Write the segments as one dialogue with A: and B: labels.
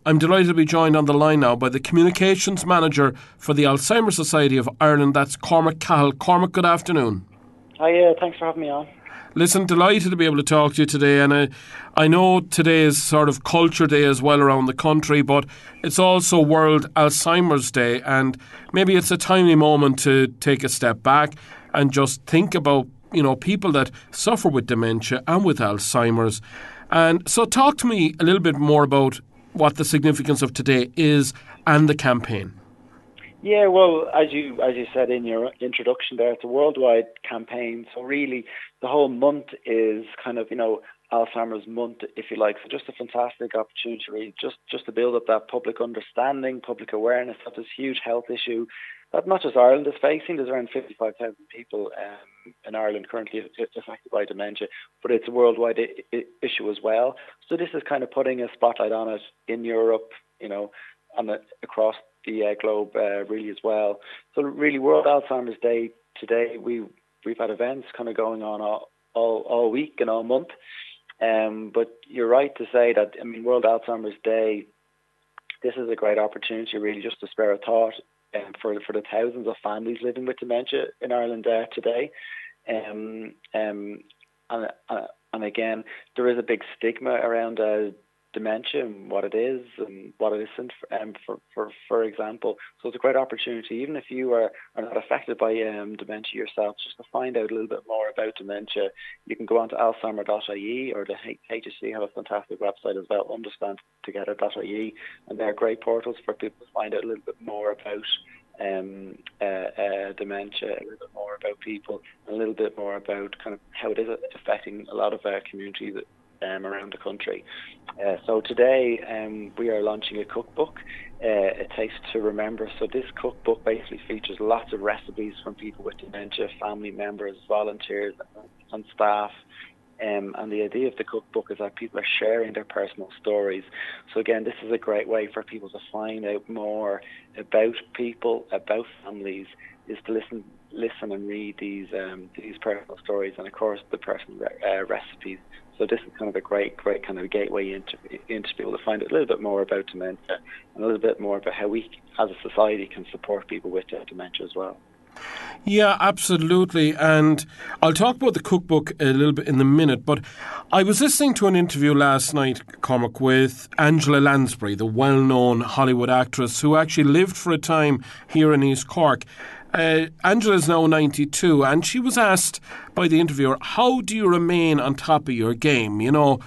A: I'm delighted to be joined on the line now by the Communications Manager for the Alzheimer's Society of Ireland. That's Cormac Cahill. Cormac, good afternoon.
B: Hi, thanks for having me on.
A: Listen, delighted to be able to talk to you today, and I know today is sort of Culture Day as well around the country, but it's also World Alzheimer's Day, and maybe it's a timely moment to take a step back and just think about, people that suffer with dementia and with Alzheimer's. And so talk to me a little bit more about what the significance of today is and the campaign.
B: Yeah, well, as you said in your introduction there, it's a worldwide campaign. So really, the whole month is kind of, Alzheimer's month, if you like. So just a fantastic opportunity, really, just to build up that public understanding, public awareness of this huge health issue that not just Ireland is facing. There's around 55,000 people in Ireland currently affected by dementia, but it's a worldwide issue as well. So this is kind of putting a spotlight on it in Europe, across the globe really as well. So really, World Alzheimer's Day today, we've had events kind of going on all week and all month. But you're right to say that, World Alzheimer's Day, this is a great opportunity really just to spare a thought for the thousands of families living with dementia in Ireland today. And again, there is a big stigma around dementia and what it is and what it isn't, for example. So it's a great opportunity, even if you are not affected by dementia yourself, just to find out a little bit more about dementia. You can go on to alzheimer.ie, or the HSC have a fantastic website as well, understandtogether.ie, and they're great portals for people to find out a little bit more about dementia, a little bit more about people, and a little bit more about kind of how it is affecting a lot of communities around the country. So today we are launching a cookbook, A Taste to Remember. So this cookbook basically features lots of recipes from people with dementia, family members, volunteers and staff. And the idea of the cookbook is that people are sharing their personal stories. So again, this is a great way for people to find out more about people, about families, is to listen and read these personal stories, and of course the personal recipes. So this is kind of a great kind of gateway into people to find out a little bit more about dementia and a little bit more about how we as a society can support people with dementia as well.
A: Yeah, absolutely. And I'll talk about the cookbook a little bit in a minute, but I was listening to an interview last night, Cormac, with Angela Lansbury, the well-known Hollywood actress who actually lived for a time here in East Cork. Angela is now 92, and she was asked by the interviewer, how do you remain on top of your game? You're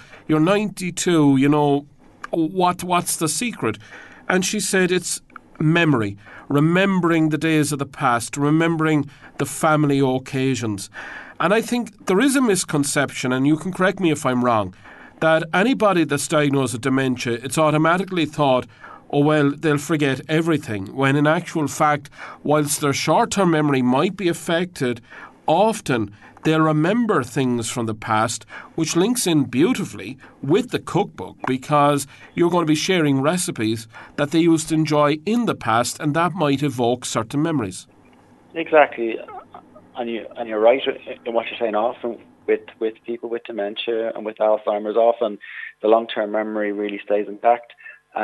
A: 92, what's the secret? And she said it's memory, remembering the days of the past, remembering the family occasions. And I think there is a misconception, and you can correct me if I'm wrong, that anybody that's diagnosed with dementia, it's automatically thought, oh, well, they'll forget everything, when in actual fact, whilst their short-term memory might be affected, often they'll remember things from the past, which links in beautifully with the cookbook, because you're going to be sharing recipes that they used to enjoy in the past, and that might evoke certain memories.
B: Exactly. And you're right in what you're saying. Often with people with dementia and with Alzheimer's, often the long-term memory really stays intact.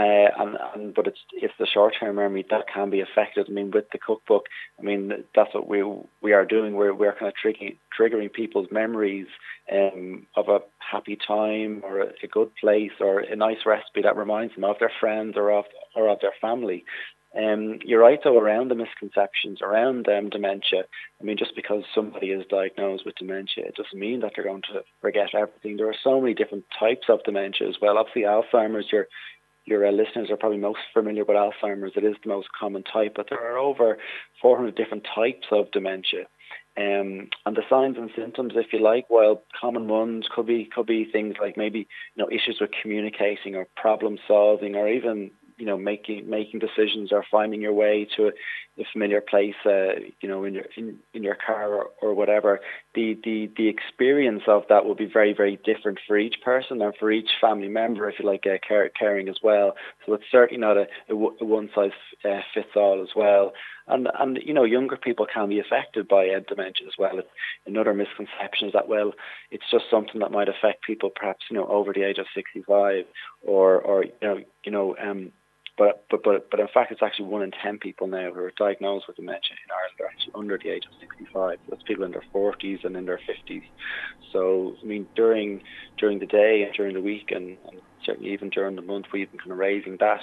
B: But it's the short-term memory that can be affected. With the cookbook, that's what we are doing. We're kind of triggering people's memories of a happy time or a good place or a nice recipe that reminds them of their friends or of their family. You're right, though, around the misconceptions around dementia. Just because somebody is diagnosed with dementia, it doesn't mean that they're going to forget everything. There are so many different types of dementia as well. Obviously, Alzheimer's, your listeners are probably most familiar with Alzheimer's. It is the most common type, but there are over 400 different types of dementia. And the signs and symptoms, if you like, while common ones could be things like maybe issues with communicating or problem solving, or even making decisions or finding your way to a familiar place, in your car or whatever. The experience of that will be very, very different for each person and for each family member, if you like, caring as well. So it's certainly not a one size fits all as well. And younger people can be affected by dementia as well. Another misconception is that, well, it's just something that might affect people perhaps over the age of 65 or But in fact, it's actually 1 in 10 people now who are diagnosed with dementia in Ireland are actually under the age of 65. That's people in their 40s and in their 50s. So, I mean, during the day and during the week, and certainly even during the month, we've been kind of raising that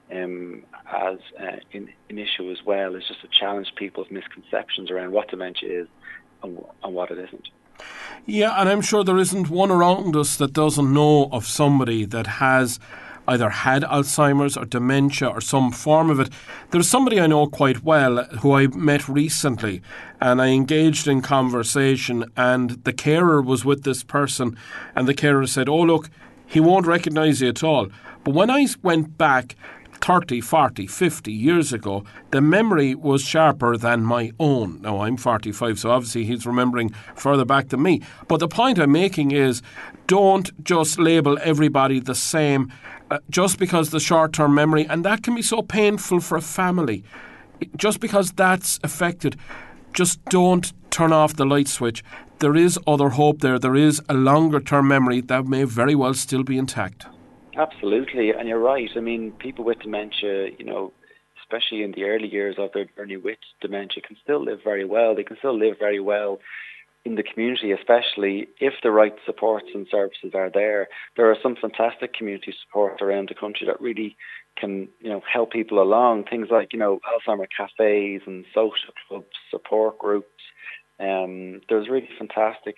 B: as an issue as well. It's just to challenge people's misconceptions around what dementia is and what it isn't.
A: Yeah, and I'm sure there isn't one around us that doesn't know of somebody that has either had Alzheimer's or dementia or some form of it. There's somebody I know quite well who I met recently, and I engaged in conversation, and the carer was with this person, and the carer said, "Oh, look, he won't recognise you at all." But when I went back 30, 40, 50 years ago, the memory was sharper than my own. Now, I'm 45, so obviously he's remembering further back than me. But the point I'm making is, don't just label everybody the same just because the short-term memory, and that can be so painful for a family. Just because that's affected, just don't turn off the light switch. There is other hope there. There is a longer-term memory that may very well still be intact.
B: Absolutely, and you're right. I mean, people with dementia, especially in the early years of their journey with dementia, can still live very well. They can still live very well in the community, especially if the right supports and services are there. There are some fantastic community support around the country that really can, help people along. Things like, Alzheimer cafes and social clubs, support groups. There's really fantastic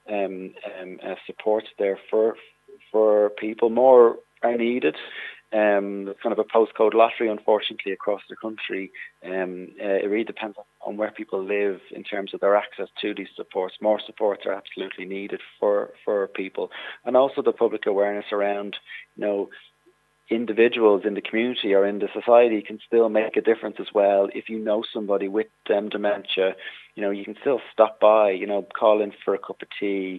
B: supports there for people. More are needed. It's kind of a postcode lottery, unfortunately, across the country. It really depends on where people live in terms of their access to these supports. More supports are absolutely needed for people, and also the public awareness around, individuals in the community or in the society can still make a difference as well. If you know somebody with dementia, you can still stop by, call in for a cup of tea,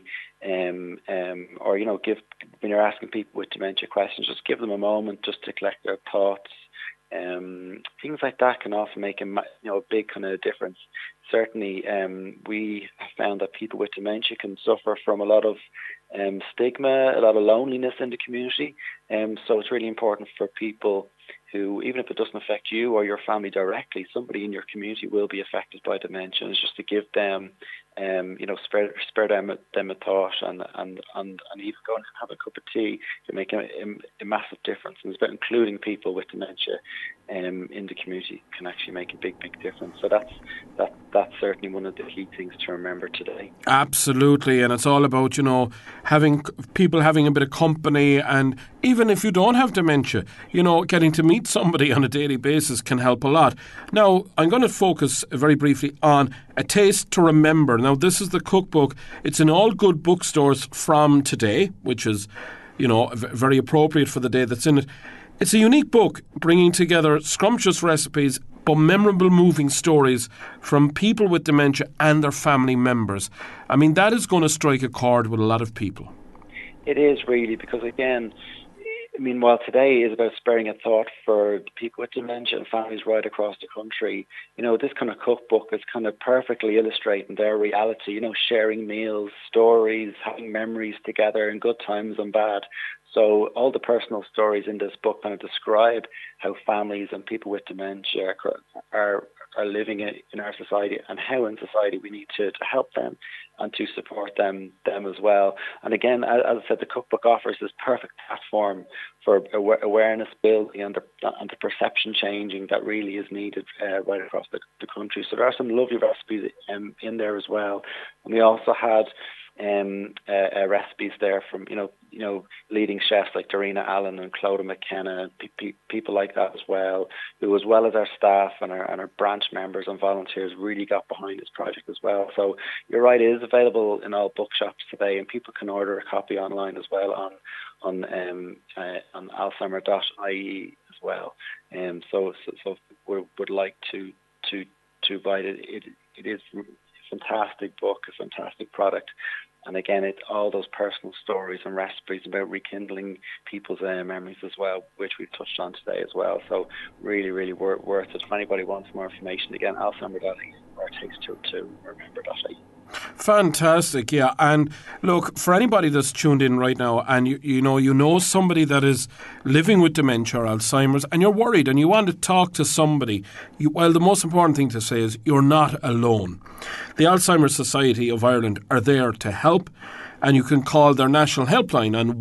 B: or give, when you're asking people with dementia questions, just give them a moment just to collect their thoughts. Things like that can often make a big kind of difference. Certainly, we have found that people with dementia can suffer from a lot of stigma, a lot of loneliness in the community. So it's really important for people who, even if it doesn't affect you or your family directly, somebody in your community will be affected by dementia. And it's just to give them, spare them a thought and even go and have a cup of tea can make a massive difference. And it's about including people with dementia in the community can actually make a big difference. So that's certainly one of the key things to remember today.
A: Absolutely, and it's all about, having people having a bit of company, and even if you don't have dementia, getting to meet somebody on a daily basis can help a lot. Now, I'm going to focus very briefly on A Taste to Remember. Now, this is the cookbook. It's in all good bookstores from today, which is, very appropriate for the day that's in it. It's a unique book bringing together scrumptious recipes but memorable, moving stories from people with dementia and their family members. I mean, that is going to strike a chord with a lot of people. It
B: is really, because again, while today is about sparing a thought for people with dementia and families right across the country, this kind of cookbook is kind of perfectly illustrating their reality, sharing meals, stories, having memories together in good times and bad. So all the personal stories in this book kind of describe how families and people with dementia are living in our society, and how in society we need to help them and to support them as well. And again, as I said, the cookbook offers this perfect platform for awareness building and the perception changing that really is needed right across the country. So there are some lovely recipes in there as well. And we also had recipes there from leading chefs like Darina Allen and Clodagh McKenna, people like that as well, who, as well as our staff and our branch members and volunteers, really got behind this project as well. So you're right, it is available in all bookshops today, and people can order a copy online as well on alzheimer.ie as well. So we would like to buy it. It is a fantastic book, a fantastic product. And again, it's all those personal stories and recipes about rekindling people's memories as well, which we've touched on today as well. So really, really worth it. If anybody wants more information, again, alzheimer.ie or Taste to Remember.ie.
A: Fantastic, yeah. And look, for anybody that's tuned in right now and you know somebody that is living with dementia or Alzheimer's and you're worried and you want to talk to somebody, the most important thing to say is you're not alone. The Alzheimer's Society of Ireland are there to help, and you can call their national helpline on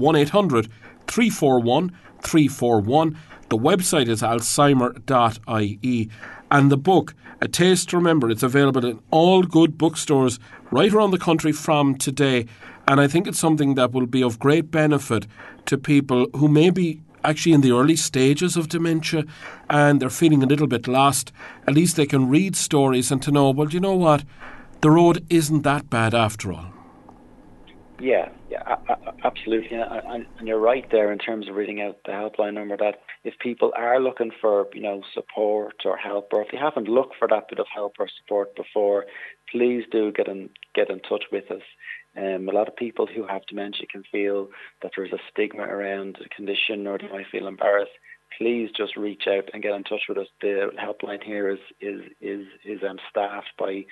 A: 1-800-341-341. The website is alzheimer.ie. And the book, A Taste to Remember, it's available in all good bookstores right around the country from today. And I think it's something that will be of great benefit to people who may be actually in the early stages of dementia and they're feeling a little bit lost. At least they can read stories and to know, well, you know what? The road isn't that bad after all.
B: Yeah, absolutely. And you're right there in terms of reading out the helpline number, that if people are looking for, support or help, or if they haven't looked for that bit of help or support before, please do get in touch with us. A lot of people who have dementia can feel that there's a stigma around the condition, or they might feel embarrassed. Please just reach out and get in touch with us. The helpline here is staffed by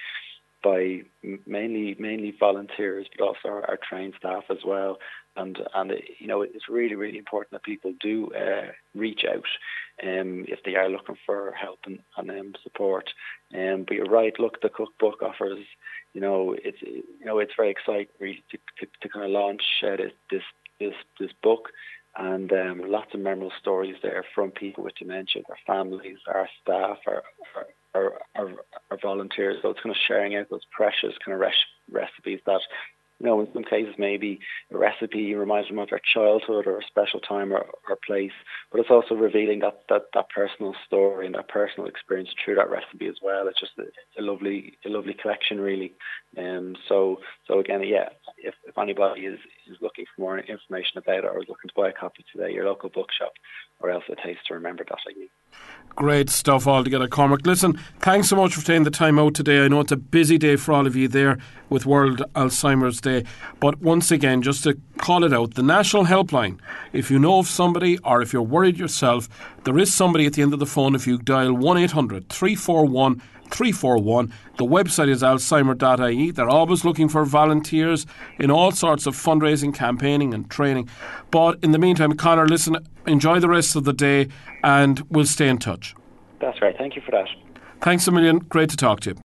B: mainly volunteers, but also our trained staff as well. And it's really, really important that people do reach out if they are looking for help and support. But you're right. Look, the cookbook offers. It's very exciting really to kind of launch this book, and lots of memorable stories there from people with dementia, their families, our staff, our volunteers. So it's kind of sharing out those precious kind of recipes that, in some cases maybe a recipe reminds them of their childhood or a special time or place, but it's also revealing that personal story and that personal experience through that recipe as well. It's just a lovely collection, really. So again, yeah, if anybody is looking for more information about it or is looking to buy a copy today, your local bookshop, or else A Taste to Remember.ie.
A: Great stuff altogether, Cormac. Listen, thanks so much for taking the time out today. I know it's a busy day for all of you there with World Alzheimer's Day. But once again, just to call it out, the National Helpline, if you know of somebody or if you're worried yourself, there is somebody at the end of the phone if you dial 1-800-341-341. The website is alzheimer.ie. They're always looking for volunteers in all sorts of fundraising, campaigning and training. But in the meantime, Conor, listen, enjoy the rest of the day and we'll stay in touch.
B: That's right. Thank you for that.
A: Thanks a million. Great to talk to you.